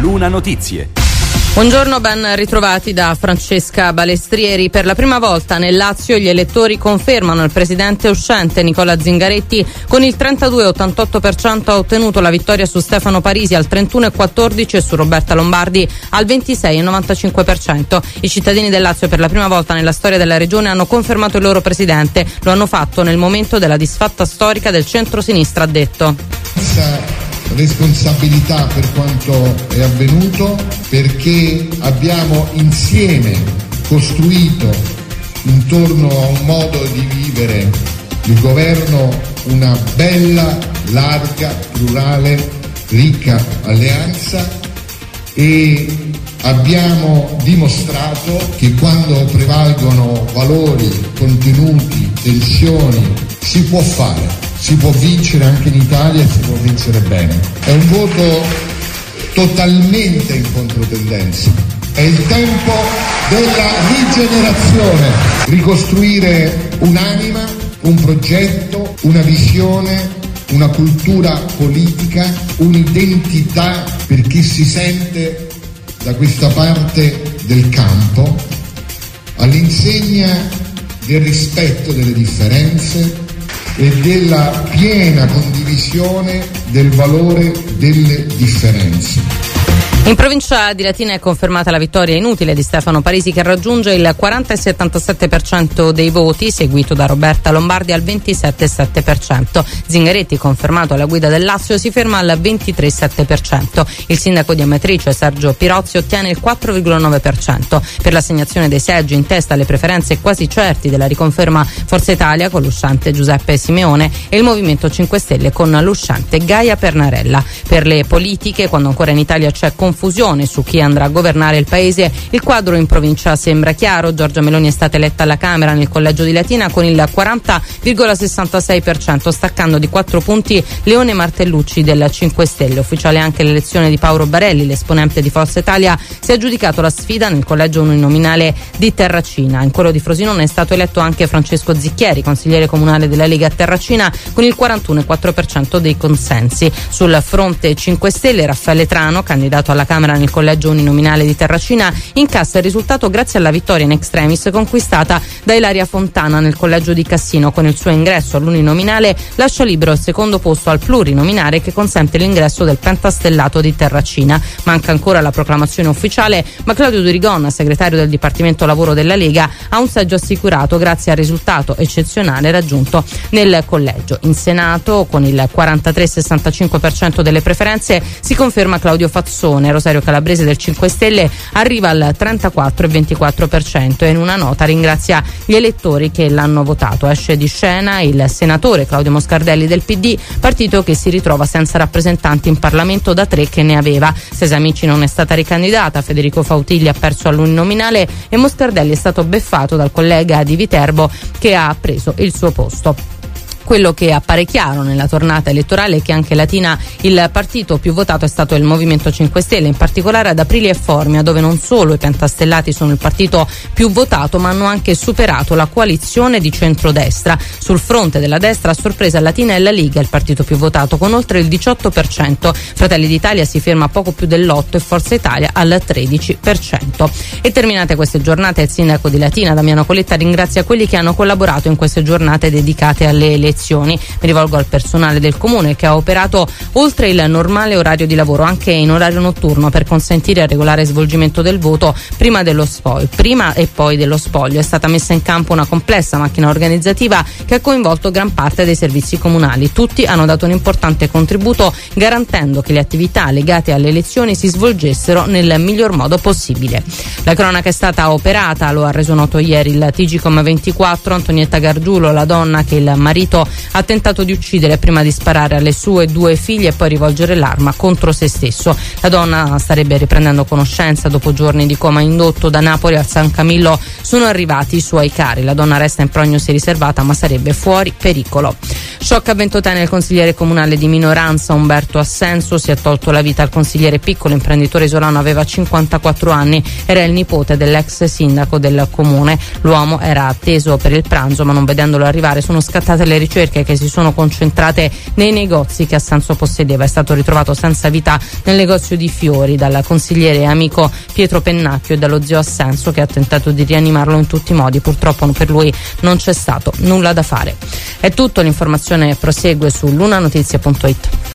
Luna Notizie. Buongiorno, ben ritrovati da Francesca Balestrieri. Per la prima volta nel Lazio gli elettori confermano il presidente uscente Nicola Zingaretti. Con il 32,88% ha ottenuto la vittoria su Stefano Parisi al 31,14% e su Roberta Lombardi al 26,95%. I cittadini del Lazio per la prima volta nella storia della regione hanno confermato il loro presidente. Lo hanno fatto nel momento della disfatta storica del centro-sinistra, ha detto. Responsabilità per quanto è avvenuto, perché abbiamo insieme costruito intorno a un modo di vivere il governo una bella, larga, plurale, ricca alleanza, e abbiamo dimostrato che quando prevalgono valori, contenuti, tensioni, si può fare. Si può vincere anche in Italia e si può vincere bene. È un voto totalmente in controtendenza. È il tempo della rigenerazione. Ricostruire un'anima, un progetto, una visione, una cultura politica, un'identità per chi si sente da questa parte del campo, all'insegna del rispetto delle differenze e della piena condivisione del valore delle differenze. In provincia di Latina è confermata la vittoria inutile di Stefano Parisi, che raggiunge il 40,77% dei voti, seguito da Roberta Lombardi al 27,7%. Zingaretti, confermato alla guida del Lazio, si ferma al 23,7%. Il sindaco di Amatrice, Sergio Pirozzi, ottiene il 4,9%. Per l'assegnazione dei seggi in testa alle preferenze quasi certi della riconferma Forza Italia con l'uscente Giuseppe Simeone e il Movimento 5 Stelle con l'uscente Gaia Pernarella. Per le politiche, quando ancora in Italia c'è confusione su chi andrà a governare il paese, il quadro in provincia sembra chiaro. Giorgia Meloni è stata eletta alla Camera nel collegio di Latina con il 40,66%, staccando di 4 punti Leone Martellucci del 5 Stelle. Ufficiale anche l'elezione di Paolo Barelli, l'esponente di Forza Italia si è aggiudicato la sfida nel collegio uninominale di Terracina. In quello di Frosinone è stato eletto anche Francesco Zicchieri, consigliere comunale della Lega a Terracina, con il 41,4% dei consensi. Sul fronte 5 Stelle Raffaele Trano, candidato alla Camera nel collegio uninominale di Terracina, incassa il risultato grazie alla vittoria in extremis conquistata da Ilaria Fontana nel collegio di Cassino. Con il suo ingresso all'uninominale lascia libero il secondo posto al plurinominale, che consente l'ingresso del pentastellato di Terracina. Manca ancora la proclamazione ufficiale, ma Claudio Durigon, segretario del Dipartimento Lavoro della Lega, ha un seggio assicurato grazie al risultato eccezionale raggiunto nel collegio. In Senato, con il 43,65% delle preferenze, si conferma Claudio Fazzone. Rosario Calabrese del 5 Stelle arriva al 34,24% e in una nota ringrazia gli elettori che l'hanno votato. Esce di scena il senatore Claudio Moscardelli del PD, partito che si ritrova senza rappresentanti in Parlamento da 3 che ne aveva. Sesa Amici non è stata ricandidata, Federico Fautigli ha perso all'uninominale e Moscardelli è stato beffato dal collega di Viterbo che ha preso il suo posto. Quello che appare chiaro nella tornata elettorale è che anche Latina il partito più votato è stato il Movimento 5 Stelle, in particolare ad Aprilia e Formia, dove non solo i pentastellati sono il partito più votato, ma hanno anche superato la coalizione di centrodestra. Sul fronte della destra, a sorpresa, Latina e la Liga, il partito più votato, con oltre il 18%. Fratelli d'Italia si ferma a poco più dell'8% e Forza Italia al 13%. E terminate queste giornate, il sindaco di Latina, Damiano Coletta, ringrazia quelli che hanno collaborato in queste giornate dedicate alle elezioni. Mi rivolgo al personale del comune che ha operato oltre il normale orario di lavoro, anche in orario notturno, per consentire il regolare svolgimento del voto prima e poi dello spoglio. È stata messa in campo una complessa macchina organizzativa che ha coinvolto gran parte dei servizi comunali. Tutti hanno dato un importante contributo, garantendo che le attività legate alle elezioni si svolgessero nel miglior modo possibile. La cronaca è stata operata, lo ha reso noto ieri il TGcom 24. Antonietta Gargiulo, la donna che il marito ha tentato di uccidere prima di sparare alle sue 2 figlie e poi rivolgere l'arma contro se stesso. La donna starebbe riprendendo conoscenza dopo giorni di coma indotto. Da Napoli al San Camillo sono arrivati i suoi cari. La donna resta in prognosi riservata, ma sarebbe fuori pericolo. Shock a Ventotene, il consigliere comunale di minoranza Umberto Assenso si è tolto la vita. Il consigliere piccolo, imprenditore isolano, aveva 54 anni, era il nipote dell'ex sindaco del comune. L'uomo era atteso per il pranzo, ma non vedendolo arrivare sono scattate le ricette ricerche che si sono concentrate nei negozi che Assanzo possedeva. È stato ritrovato senza vita nel negozio di fiori dal consigliere e amico Pietro Pennacchio e dallo zio Assanzo, che ha tentato di rianimarlo in tutti i modi. Purtroppo per lui non c'è stato nulla da fare. È tutto, l'informazione prosegue su lunanotizia.it.